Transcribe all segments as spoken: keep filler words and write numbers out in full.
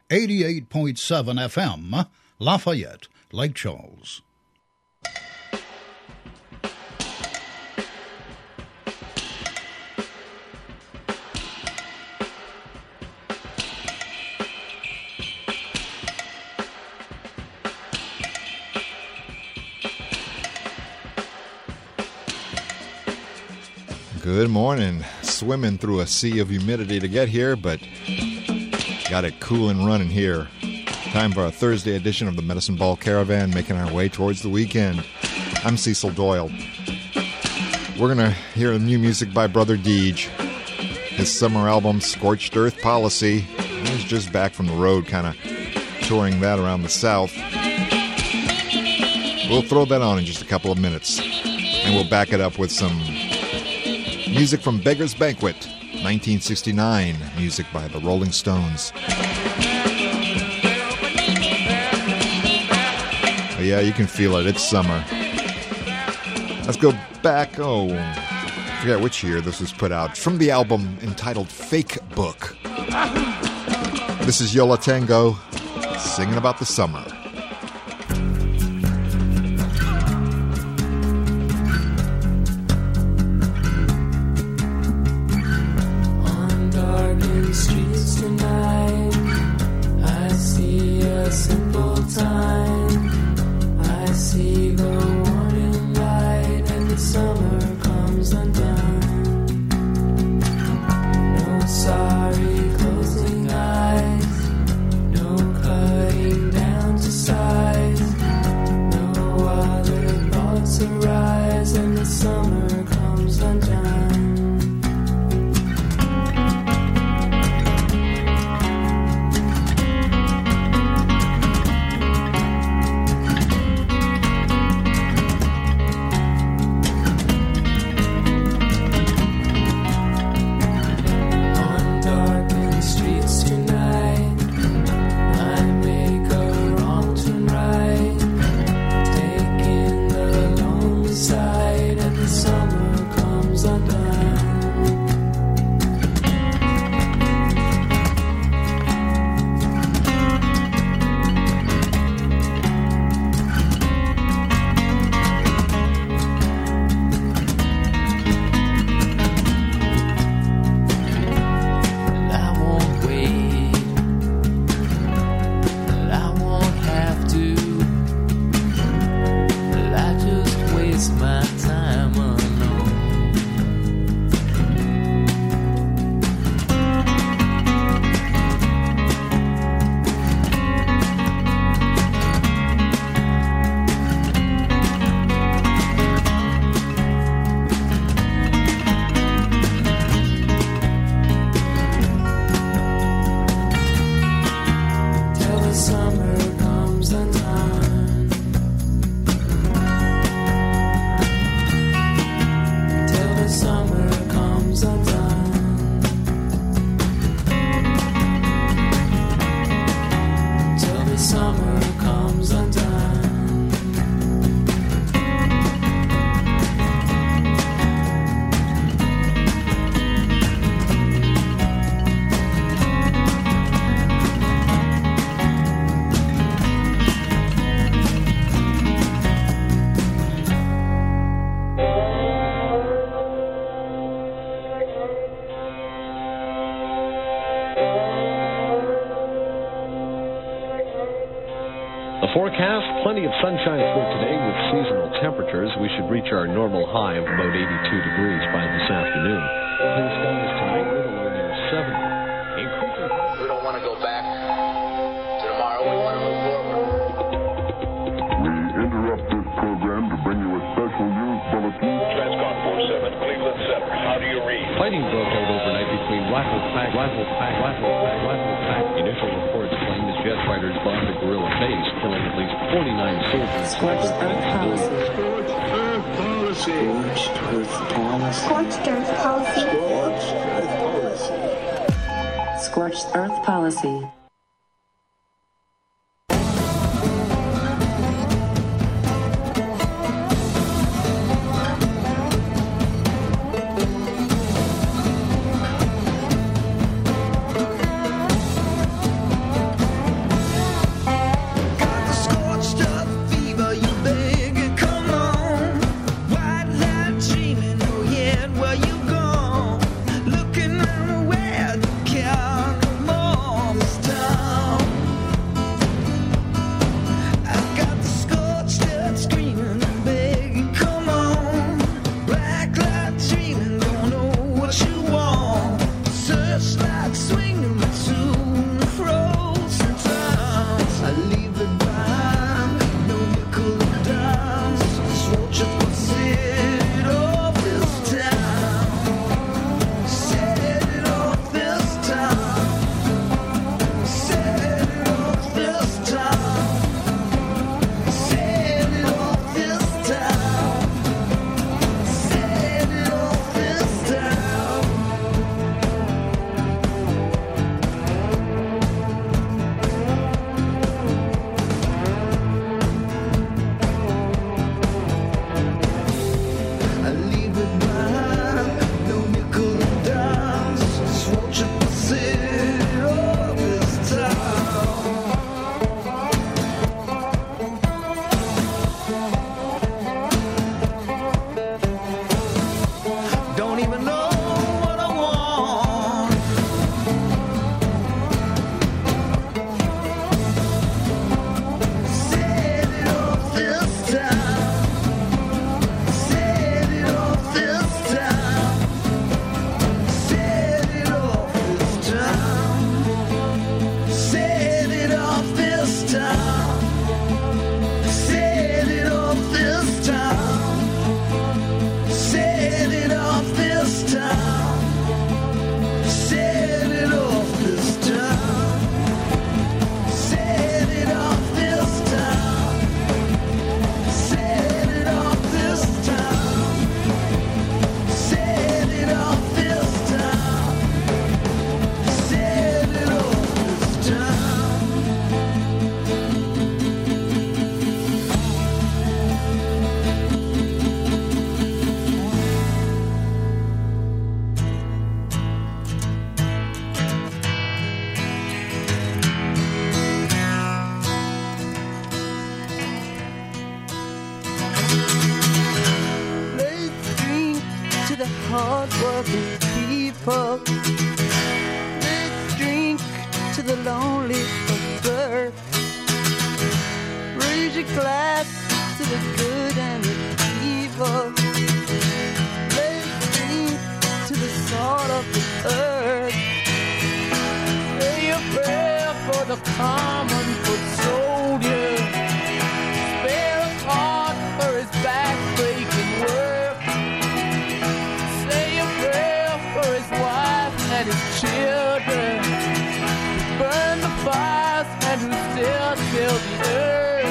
eighty-eight point seven F M, Lafayette, Lake Charles. Good morning. Swimming through a sea of humidity to get here, but got it cool and running here. Time for a Thursday edition of the Medicine Ball Caravan, making our way towards the weekend. I'm Cecil Doyle. We're going to hear new music by Brother Deej. His summer album, Scorched Earth Policy. He's just back from the road, kind of touring that around the South. We'll throw that on in just a couple of minutes, and we'll back it up with some music from Beggar's Banquet, nineteen sixty-nine, music by the Rolling Stones. Oh yeah, you can feel it. It's summer. Let's go back, oh, I forget which year this was put out. From the album entitled Fake Book. This is Yo La Tengo, singing about the summer. Plenty of sunshine for today with seasonal temperatures. We should reach our normal high of about eighty-two degrees by this afternoon. Clear skies tonight with a low near seventy. Increasing... We don't want to go back to tomorrow. We want to move forward. We interrupt this program to bring you a special news bulletin. Transcon four seven, Cleveland Center. How do you read? Fighting broke out overnight between Rifle Pack, Rifle Pack, Rifle Pack, Rifle Pack. Initial reports claim the jet fighters bombed the guerrilla base, killing at least forty-nine soldiers. Scorched Earth Policy. Scorched Earth Policy. Scorched Earth Policy. Scorched Earth Policy. Scorched Earth Policy. time. Set it off this time. Set it off this time. Set it off this time. Set it off this time. Set it off this time. Set it off this time. Set it off this time. Let's drink to the hard-working people. Let's drink to the lonely of birth. Raise your glass to the good and the evil. Let's drink to the salt of the earth. Say a prayer for the common foot soldier. Spare a thought for his back-breaking work. Say a prayer for his wife and his children. Who burn the fires and who still till the earth.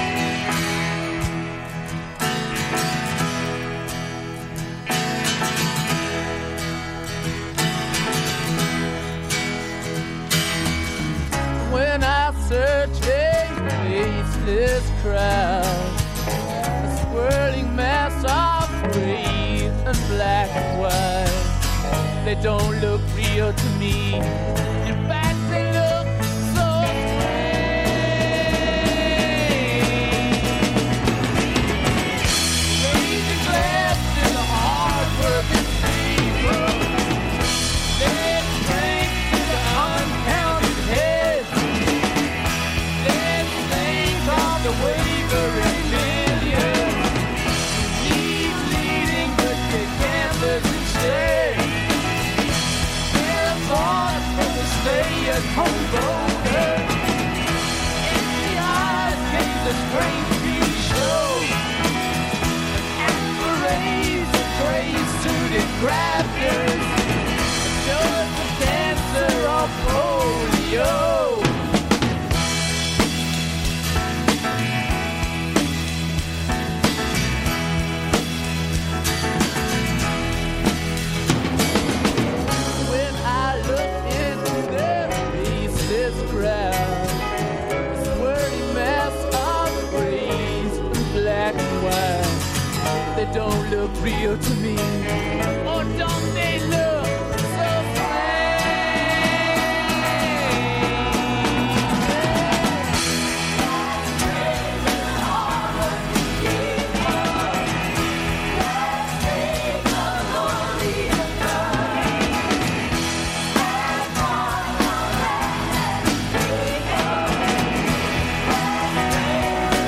When I search a faceless crowd, a swirling mass of gray and black and white, they don't look real to me. In fact, they look so strange. Raise your glass to the hard-working people. Let's drink to the uncounted heads. Let's think of the wavering millions. He's leading, but they canvas instead. They're born from the stay-at-home voter. In the eyes came the strange T V show. And parades of gray-suited grafters. Just the dancer of polio. When I look into their faceless crowd, a swirling mass of grays and black and white, they don't look real to me. Or don't they look so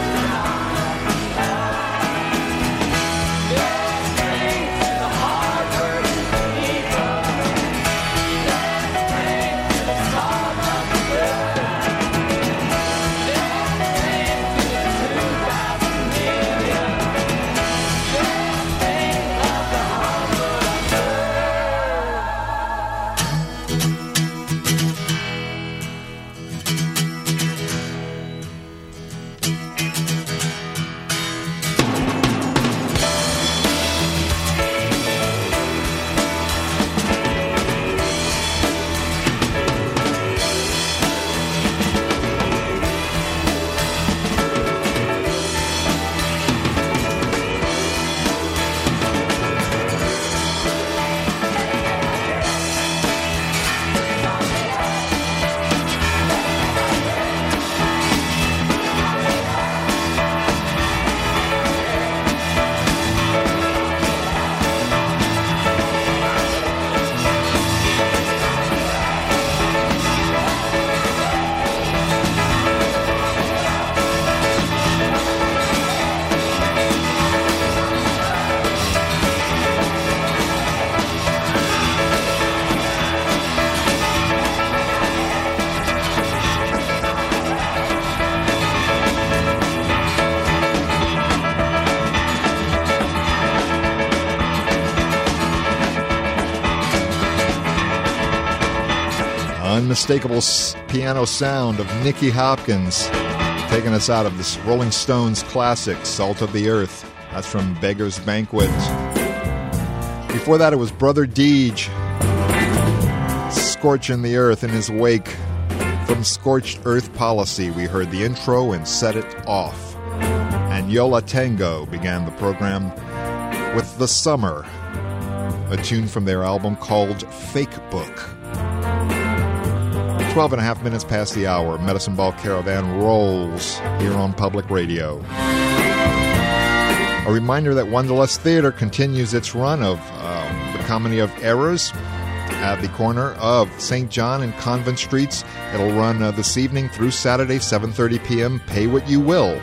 Let's drink to the heart unmistakable piano sound of Nicky Hopkins, taking us out of this Rolling Stones classic, Salt of the Earth. That's from Beggar's Banquet. Before that, it was Brother Deej, Scorching the Earth in his wake. From Scorched Earth Policy, we heard the intro and Set It Off. And Yola Tango began the program with The Summer, a tune from their album called Fake Book. twelve and a half minutes past the hour, Medicine Ball Caravan rolls here on Public Radio. A reminder that Wanderlust Theater continues its run of uh, The Comedy of Errors at the corner of Saint John and Convent Streets. It'll run uh, this evening through Saturday, seven thirty p.m. Pay what you will.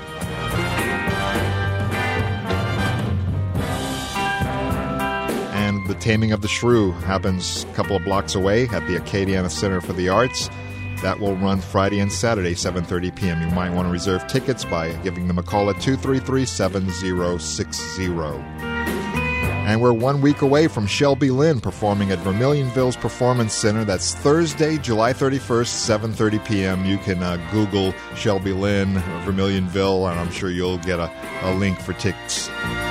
And The Taming of the Shrew happens a couple of blocks away at the Acadiana Center for the Arts. That will run Friday and Saturday, seven thirty p.m. You might want to reserve tickets by giving them a call at two three three, seven zero six zero. And we're one week away from Shelby Lynn performing at Vermilionville's Performance Center. That's Thursday, July thirty-first, seven thirty p.m. You can uh, Google Shelby Lynn, Vermilionville, and I'm sure you'll get a, a link for tickets.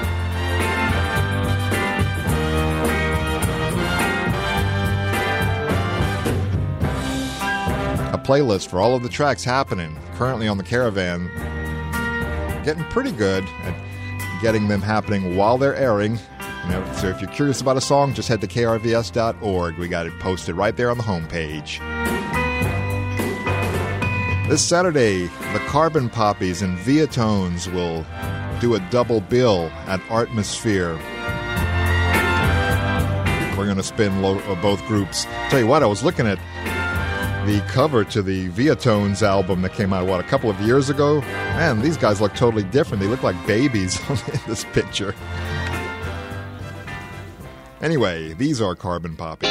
Playlist for all of the tracks happening currently on the Caravan. Getting pretty good at getting them happening while they're airing. You know, so if you're curious about a song, just head to K R V S dot org. We got it posted right there on the homepage. This Saturday, the Carbon Poppies and Viatones will do a double bill at Artmosphere. We're going to spin lo- both groups. Tell you what, I was looking at the cover to the Viatones album that came out, what, a couple of years ago? Man, these guys look totally different. They look like babies in this picture. Anyway, these are Carbon Poppies.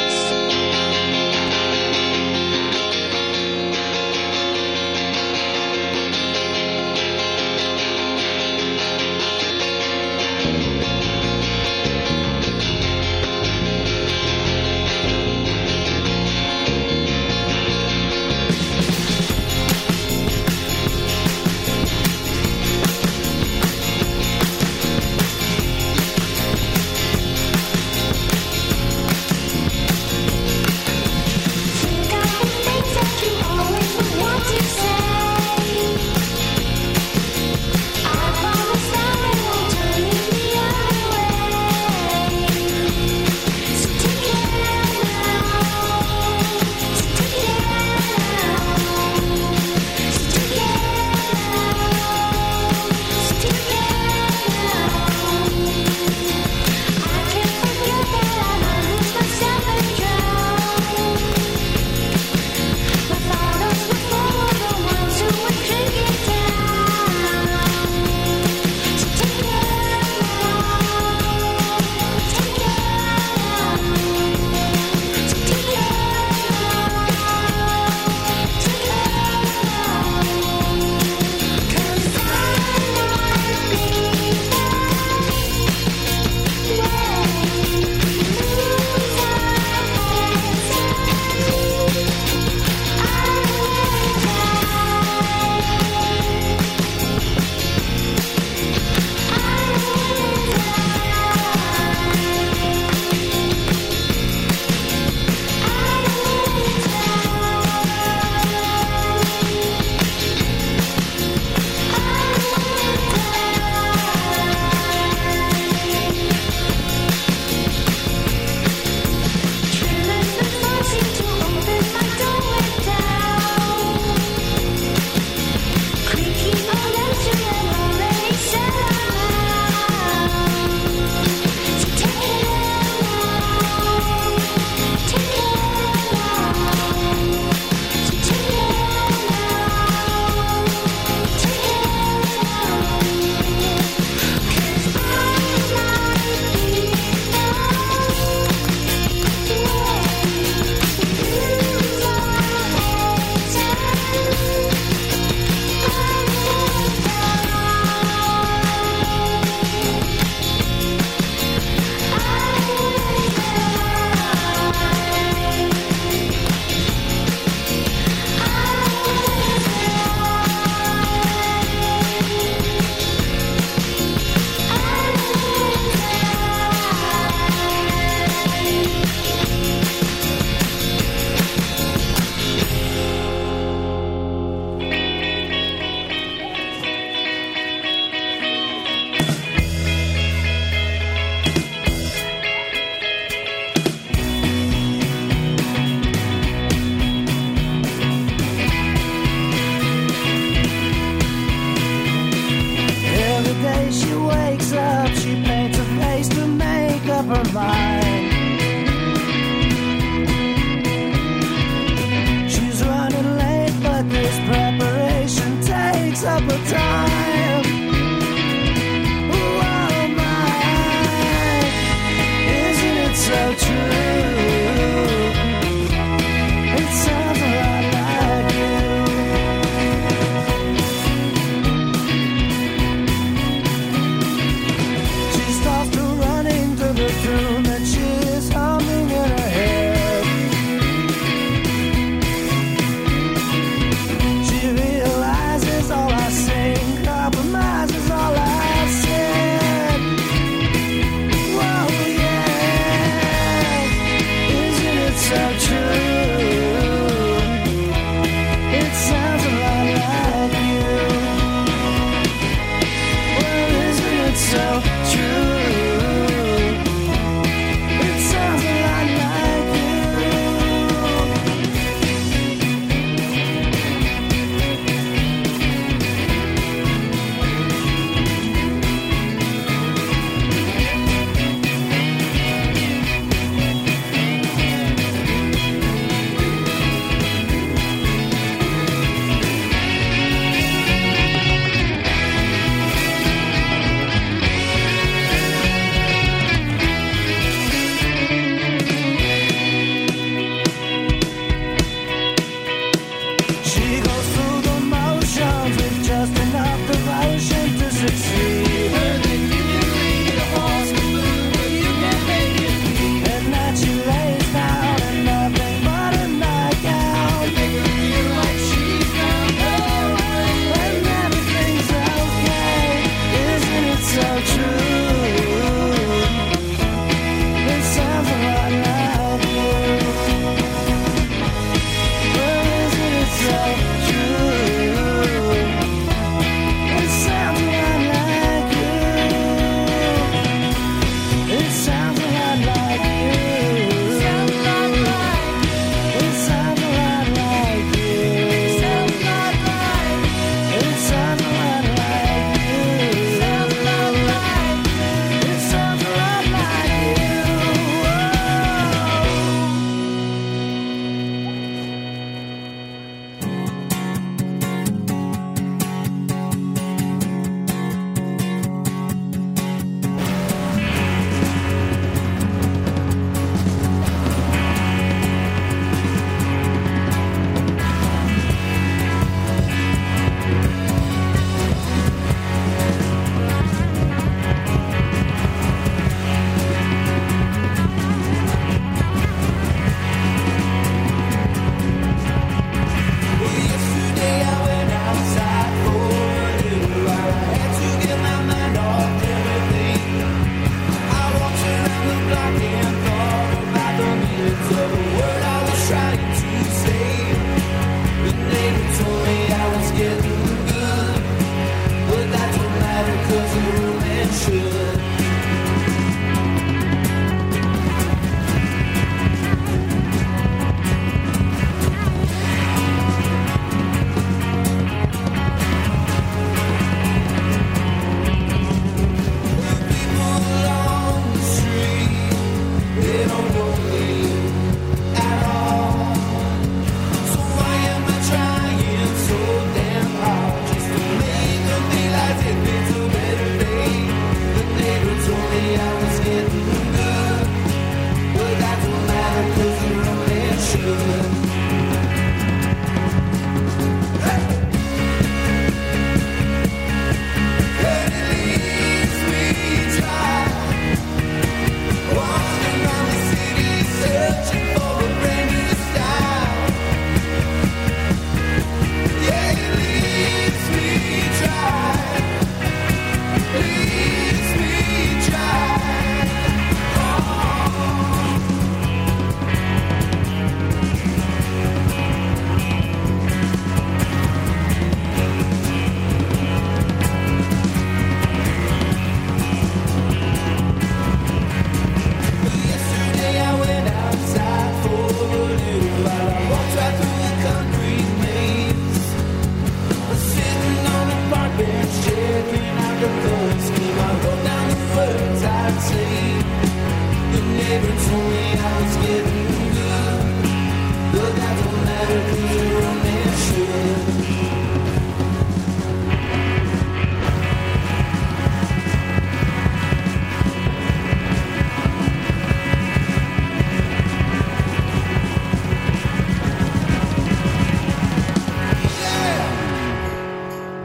evaporation takes up a time. Oh my, isn't it so true? It sounds a lot like you. She starts to running to the tune that she is humming in her head. She realizes all I sing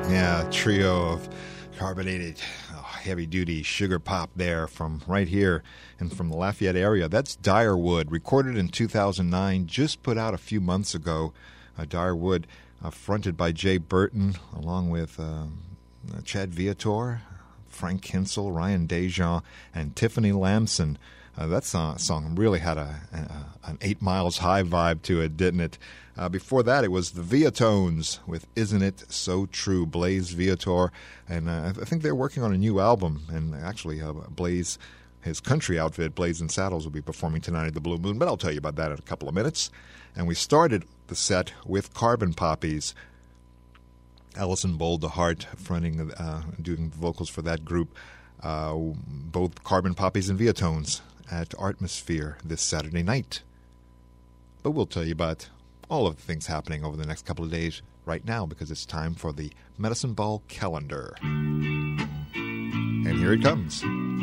Yeah, a trio of carbonated, oh, heavy-duty sugar pop there from right here and from the Lafayette area. That's Direwood, recorded in two thousand nine, just put out a few months ago. Uh, Direwood, uh, fronted by Jay Burton, along with uh, Chad Viator, Frank Kinsel, Ryan Dejean, and Tiffany Lamson. Uh, that song, song really had a, a an Eight Miles High vibe to it, didn't it? Uh, before that, it was the Viatones with Isn't It So True, Blaze Viator. And uh, I think they're working on a new album. And actually, uh, Blaze, his country outfit, Blaze and Saddles, will be performing tonight at the Blue Moon. But I'll tell you about that in a couple of minutes. And we started the set with Carbon Poppies. Alison Bold-DeHart fronting, uh, doing the vocals for that group. Uh, both Carbon Poppies and Viatones at Artmosphere this Saturday night. But we'll tell you about all of the things happening over the next couple of days right now, because it's time for the Medicine Ball calendar. And here it comes.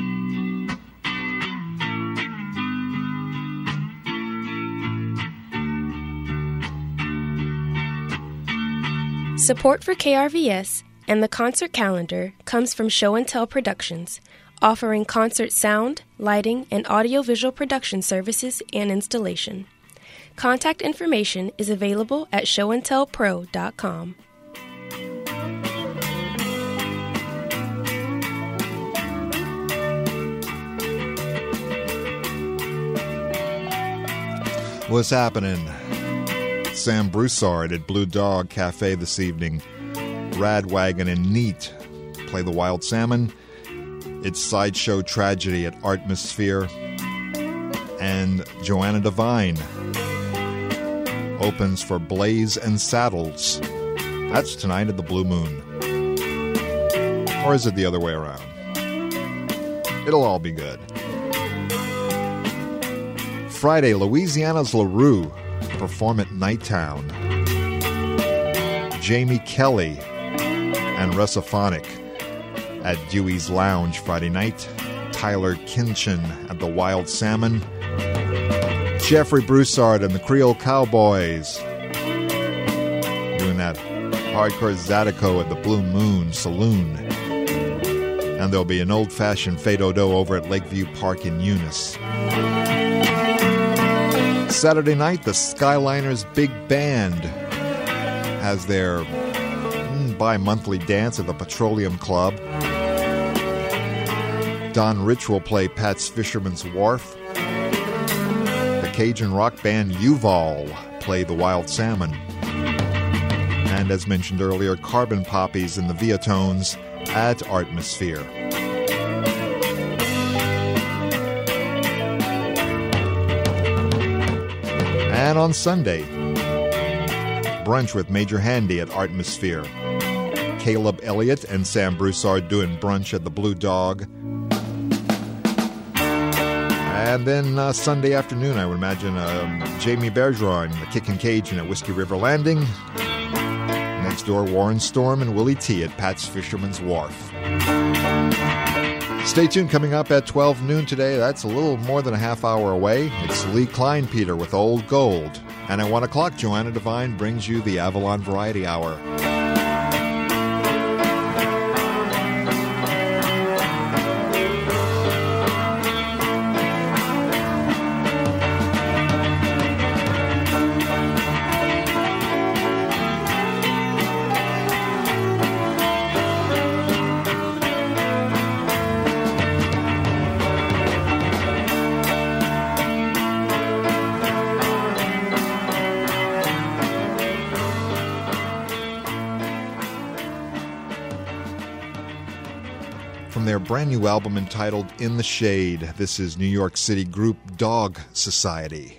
Support for K R V S and the concert calendar comes from Show and Tell Productions, offering concert sound, lighting, and audiovisual production services and installation. Contact information is available at show and tell pro dot com. What's happening? Sam Broussard at Blue Dog Cafe this evening. Radwagon and Neat play the Wild Salmon. It's Sideshow Tragedy at Artmosphere. And Joanna Devine opens for Blaze and Saddles. That's tonight at the Blue Moon. Or is it the other way around? It'll all be good. Friday, Louisiana's LaRue perform at Nighttown. Jamie Kelly and Russiphonic at Dewey's Lounge Friday night. Tyler Kinchin at the Wild Salmon. Jeffrey Broussard and the Creole Cowboys doing that hardcore Zydeco at the Blue Moon Saloon. And there'll be an old-fashioned Fado-Do over at Lakeview Park in Eunice. Saturday night, the Skyliners Big Band has their mm, bi-monthly dance at the Petroleum Club. Don Rich will play Pat's Fisherman's Wharf. The Cajun rock band Yuval play the Wild Salmon. And as mentioned earlier, Carbon Poppies and the Viatones at Artmosphere. And on Sunday, brunch with Major Handy at Artmosphere. Caleb Elliott and Sam Broussard doing brunch at the Blue Dog. And then uh, Sunday afternoon, I would imagine, uh, Jamie Bergeron, the Kickin' Cajun at Whiskey River Landing. Next door, Warren Storm and Willie T at Pat's Fisherman's Wharf. Stay tuned. Coming up at twelve noon today, that's a little more than a half hour away. It's Lee Kleinpeter with Old Gold. And at one o'clock, Joanna Devine brings you the Avalon Variety Hour. Their brand new album entitled In the Shade. This is New York City group Dog Society.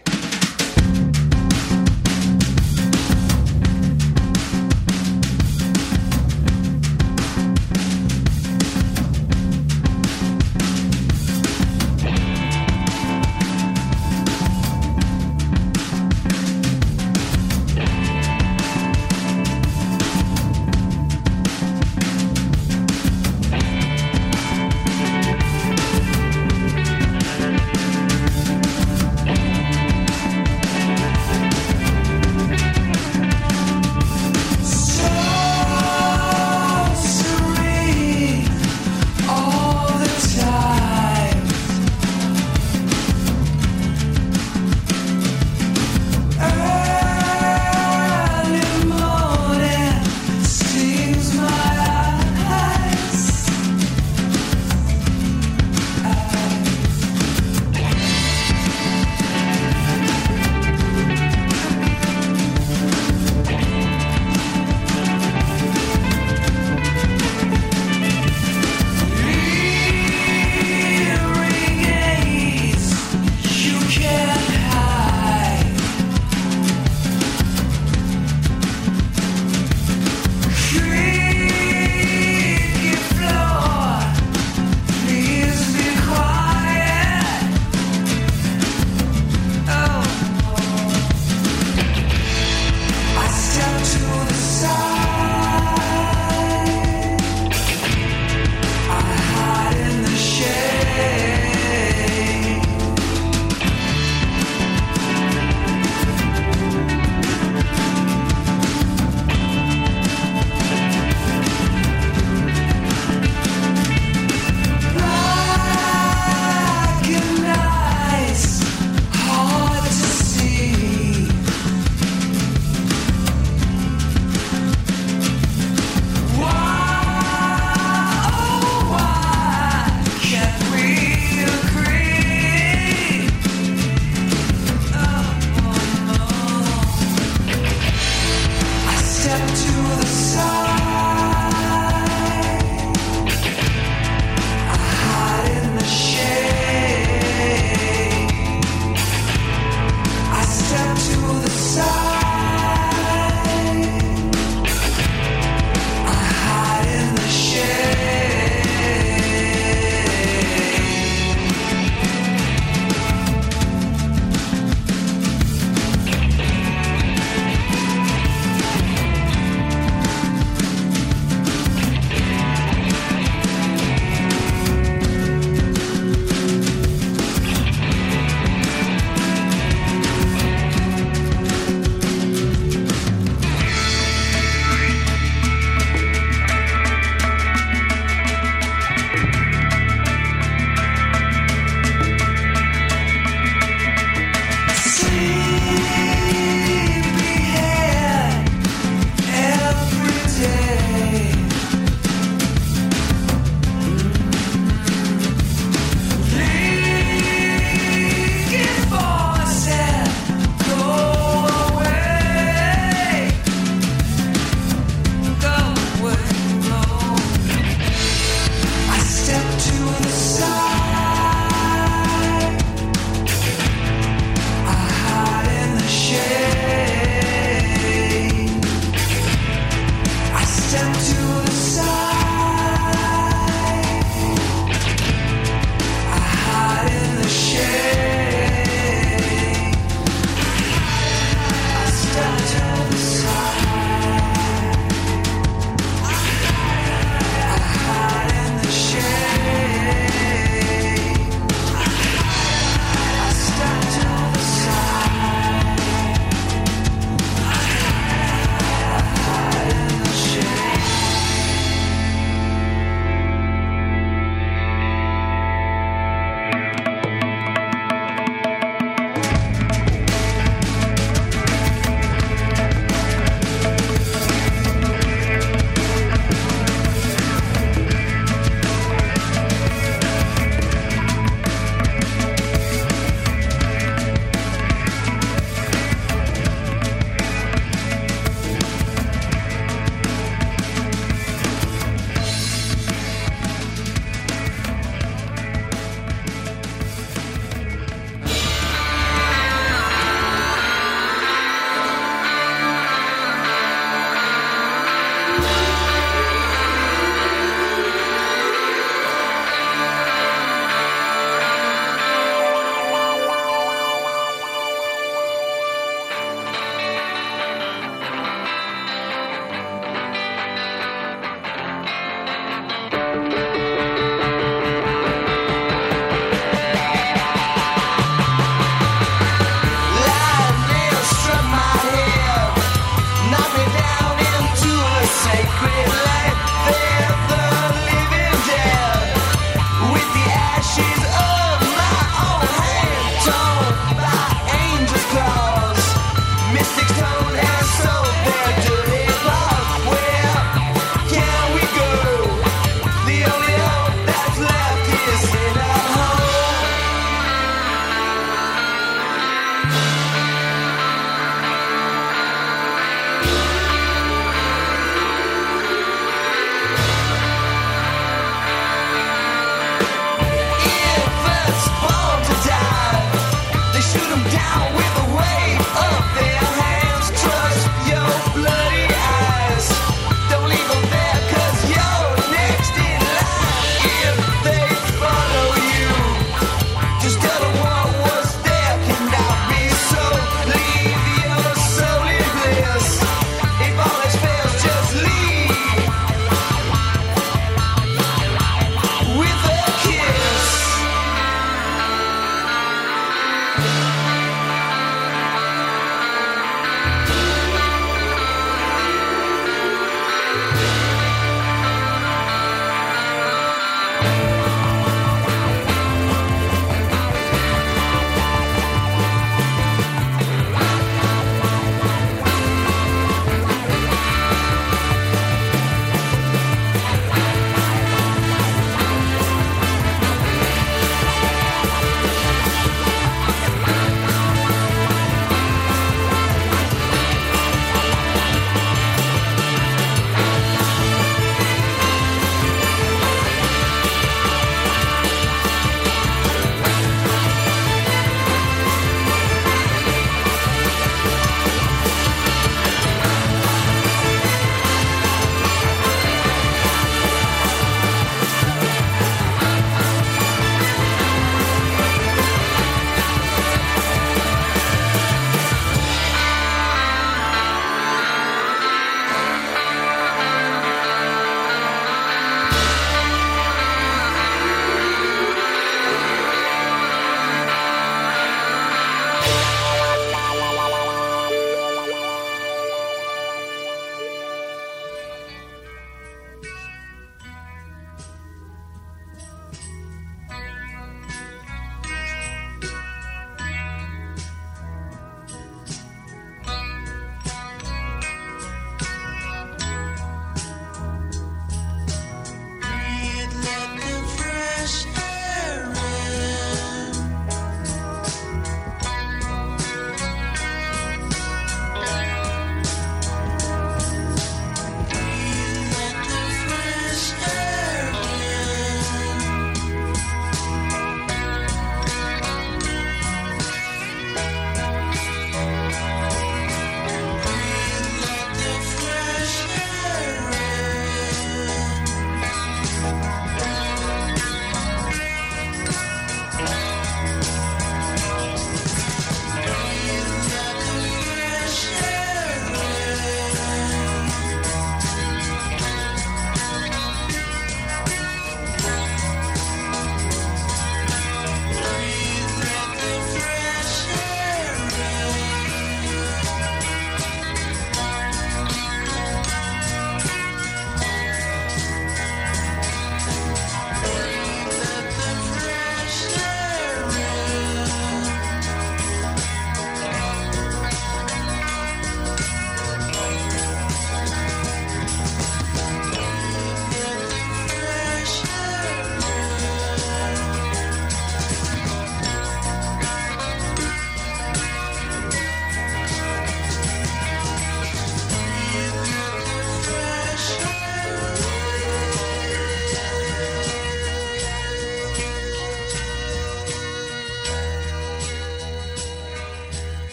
Shade.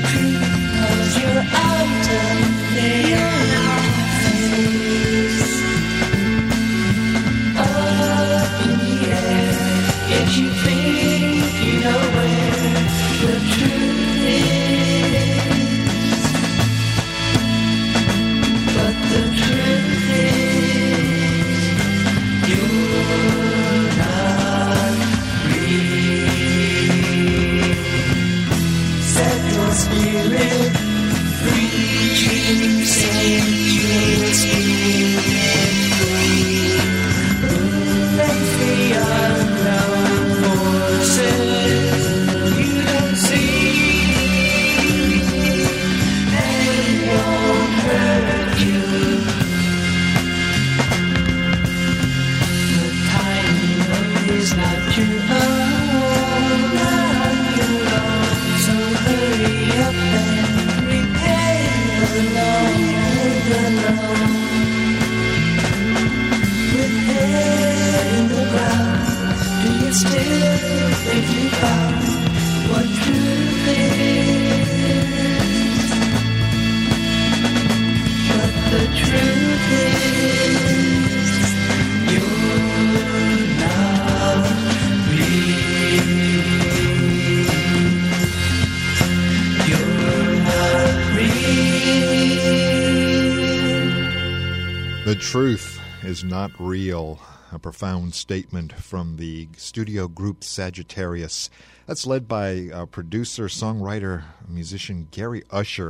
The truth is not real. A profound statement from the studio group Sagittarius. That's led by uh, producer, songwriter, musician Gary Usher.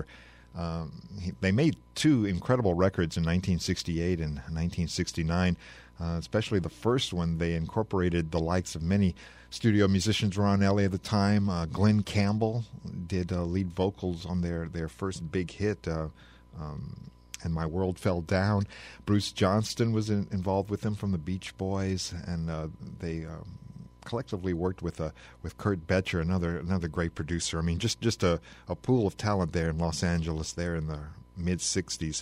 Um, he, they made two incredible records in nineteen sixty-eight and nineteen sixty-nine. Uh, especially the first one, they incorporated the likes of many studio musicians around L A at the time. Uh, Glenn Campbell did uh, lead vocals on their, their first big hit, uh, um, And My World Fell Down. Bruce Johnston was in, involved with them from the Beach Boys, and uh, they um, collectively worked with uh, with Kurt Betcher, another another great producer. I mean, just, just a, a pool of talent there in Los Angeles there in the mid-sixties.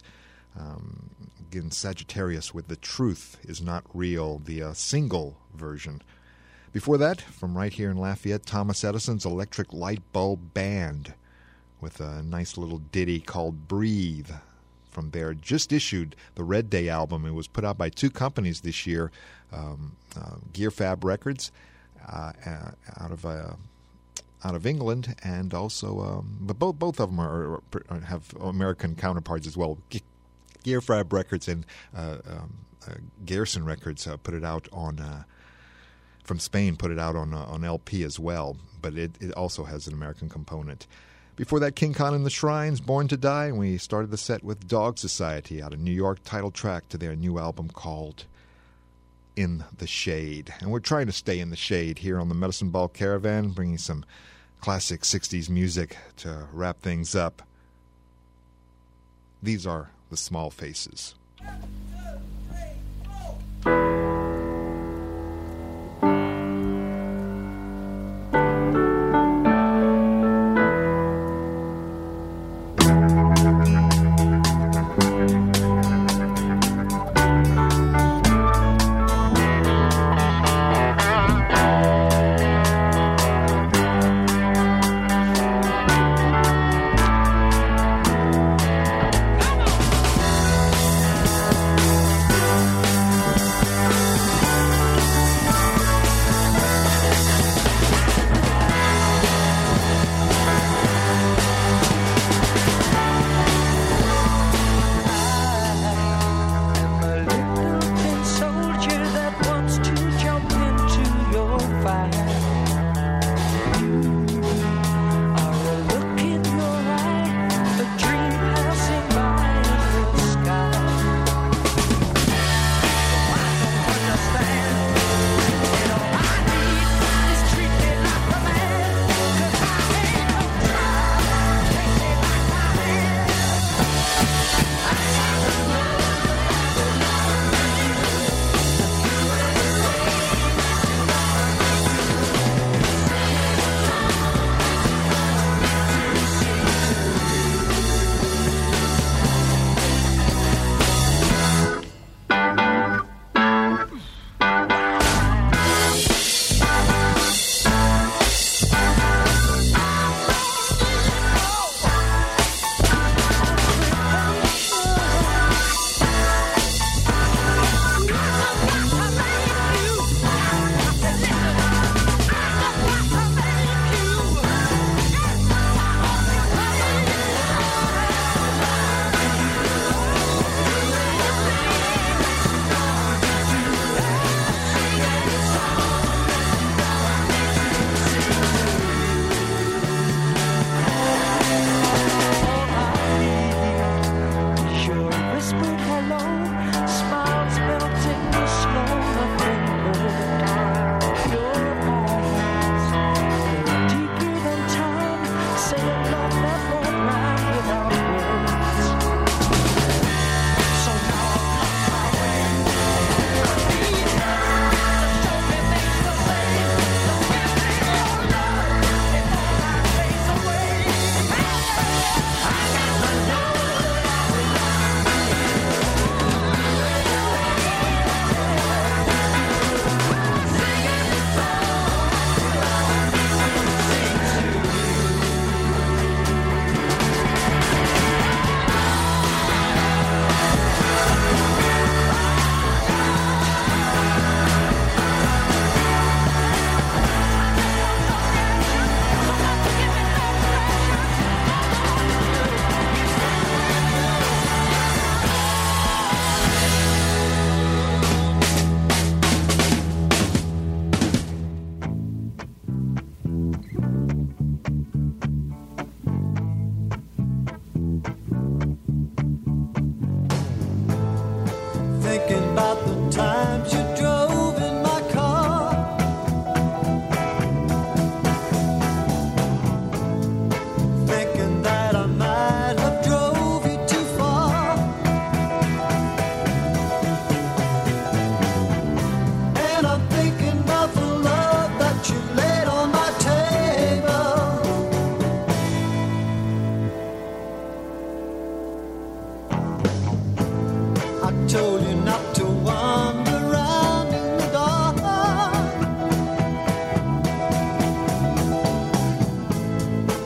Um, again, Sagittarius with The Truth Is Not Real, the uh, single version. Before that, from right here in Lafayette, Thomas Edison's Electric Light Bulb Band with a nice little ditty called Breathe. From their just issued the Red Day album. It was put out by two companies this year, um, uh, Gear Fab Records uh, uh, out of uh, out of England, and also, um, but both both of them are, are have American counterparts as well. Ge- Gear Fab Records and uh, um, uh, Garrison Records uh, put it out on uh, from Spain. Put it out on uh, on L P as well, but it, it also has an American component. Before that, King Khan and the Shrines, Born to Die, and we started the set with Dog Society out of New York, title track to their new album called In the Shade. And we're trying to stay in the shade here on the Medicine Ball Caravan, bringing some classic sixties music to wrap things up. These are the Small Faces. Come on!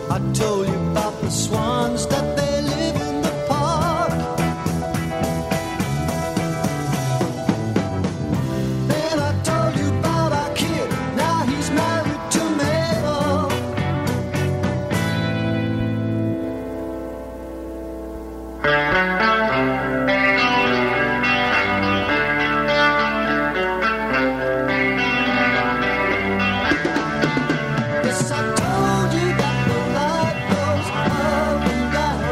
I told you about the swans that they live in the park. Then I told you about our kid. Now he's married to Mabel. Yes, I told you that the light goes up and down.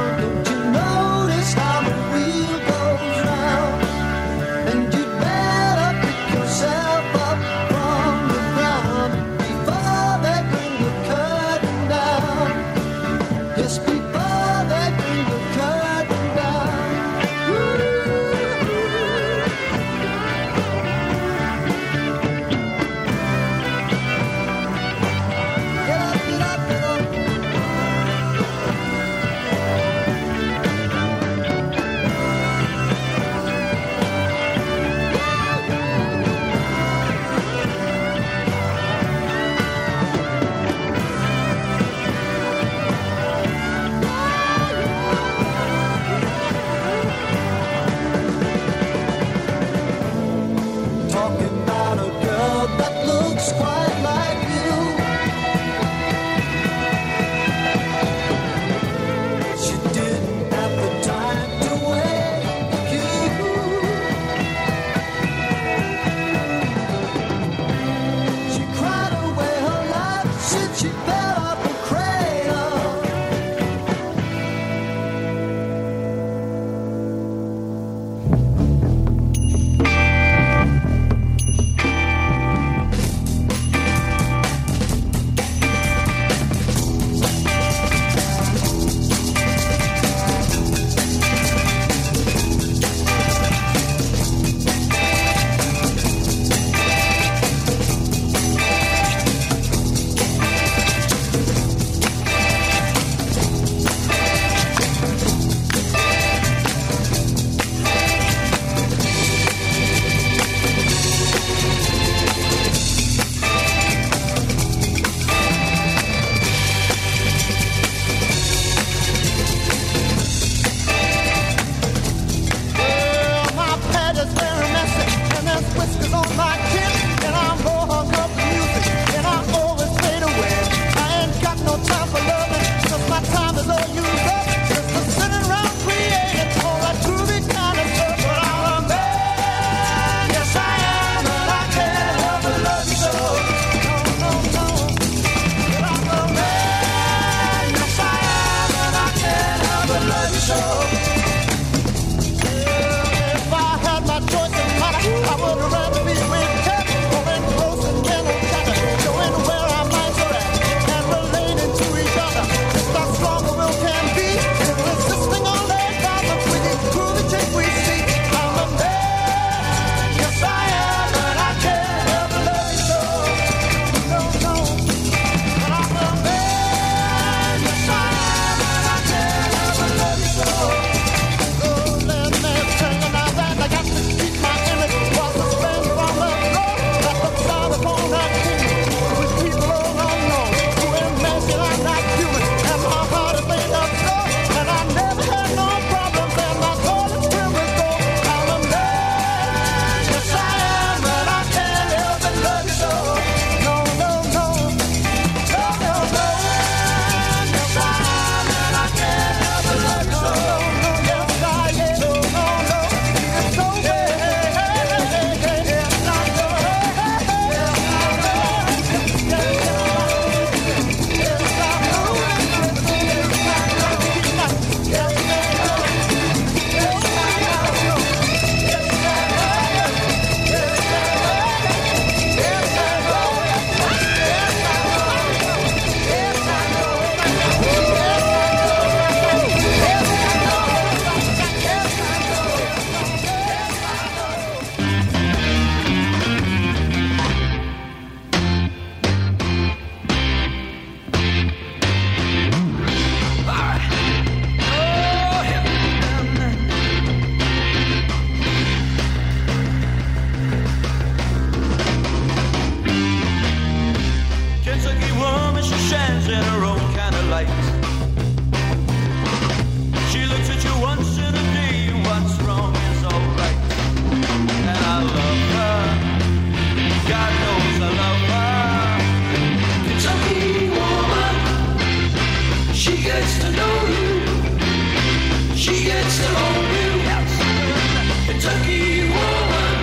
gets to know you. She gets to own you. Kentucky woman.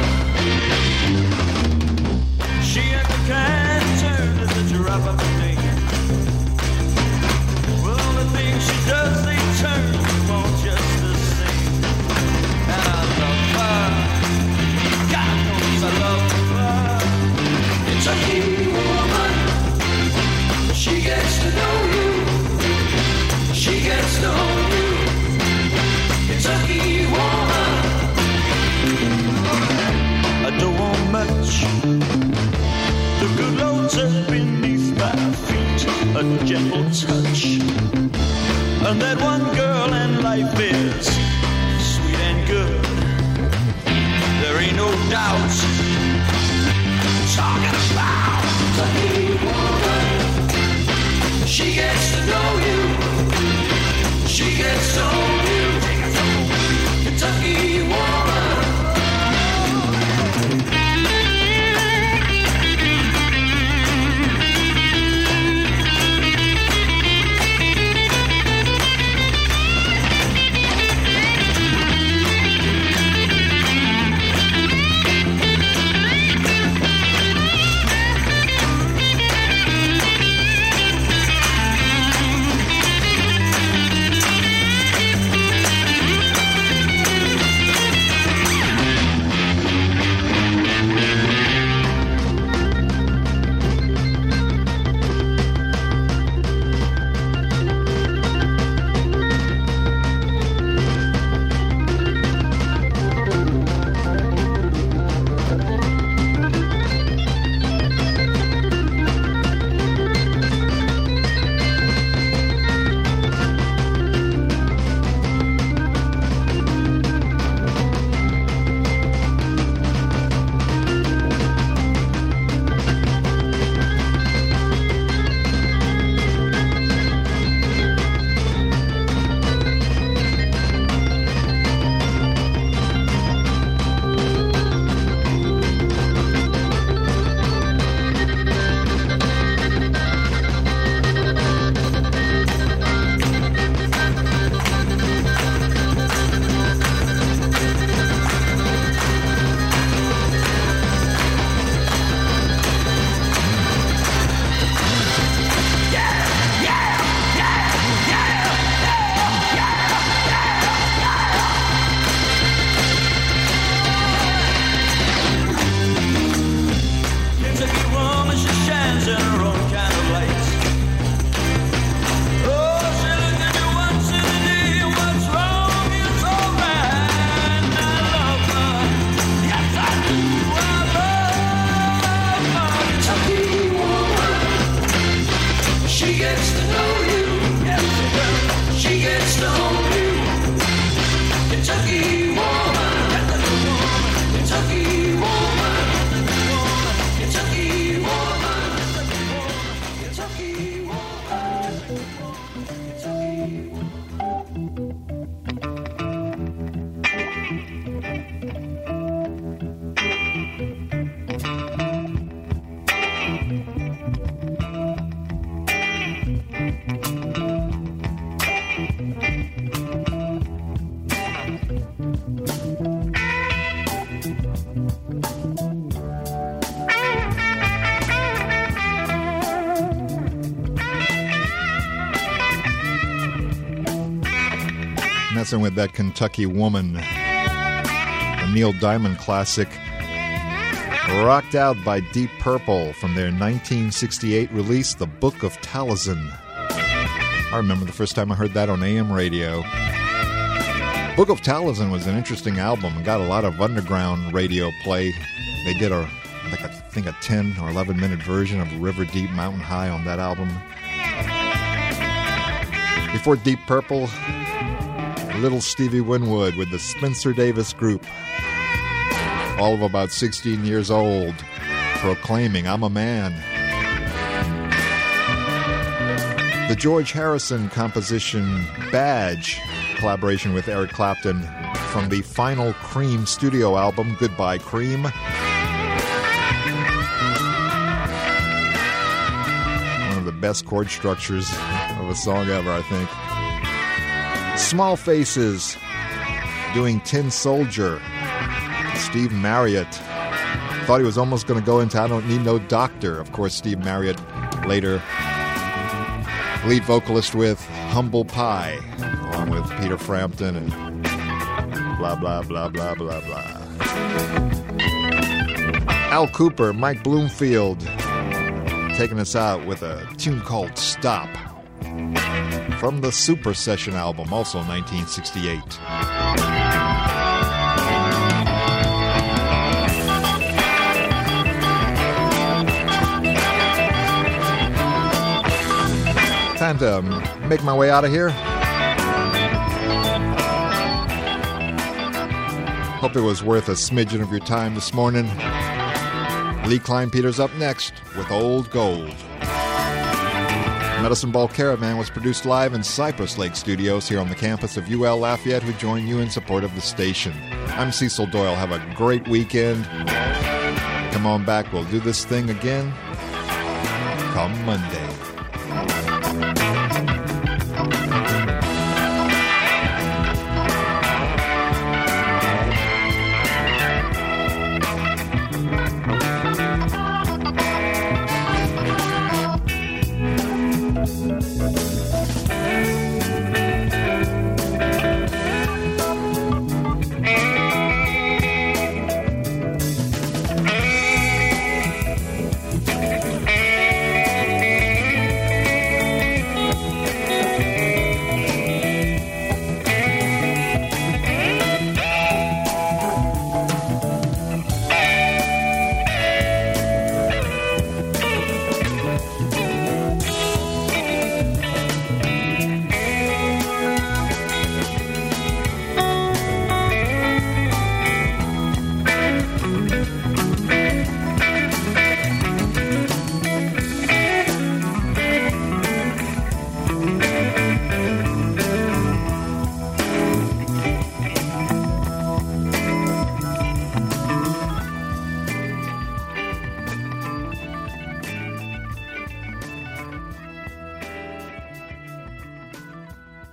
She ain't the kind turn to the drop of a thing. Well, the things she does, they turn you on just the same. And I love her. God knows I love her. Kentucky woman. She gets to know you. She gets to own you. Kentucky woman. I don't want much. The good Lord's up beneath my feet. A gentle touch. And that one girl and life is sweet and good. There ain't no doubt. Talking about Kentucky woman. She gets to know you. She gets to own you. Kentucky woman. Messing with that Kentucky woman, a Neil Diamond classic, rocked out by Deep Purple from their nineteen sixty-eight release, The Book of Taliesin. I remember the first time I heard that on A M radio. Book of Taliesin was an interesting album and got a lot of underground radio play. They did a, like a, I think a ten or eleven minute version of River Deep Mountain High on that album. Before Deep Purple, little Stevie Winwood with the Spencer Davis Group, all of about sixteen years old, proclaiming, "I'm a man." The George Harrison composition Badge, collaboration with Eric Clapton, from the Final Cream studio album, Goodbye Cream. One of the best chord structures of a song ever, I think. Small Faces doing Tin Soldier. Steve Marriott. Thought he was almost going to go into I Don't Need No Doctor. Of course, Steve Marriott later lead vocalist with Humble Pie, along with Peter Frampton and blah, blah, blah, blah, blah, blah. Al Cooper, Mike Bloomfield, taking us out with a tune called Stop from the Super Session album, also nineteen sixty-eight. Time to make my way out of here. Hope it was worth a smidgen of your time this morning. Lee Klein Peters up next with Old Gold. Medicine Ball Caravan was produced live in Cypress Lake Studios here on the campus of U L Lafayette, who join you in support of the station. I'm Cecil Doyle. Have a great weekend. Come on back. We'll do this thing again come Monday.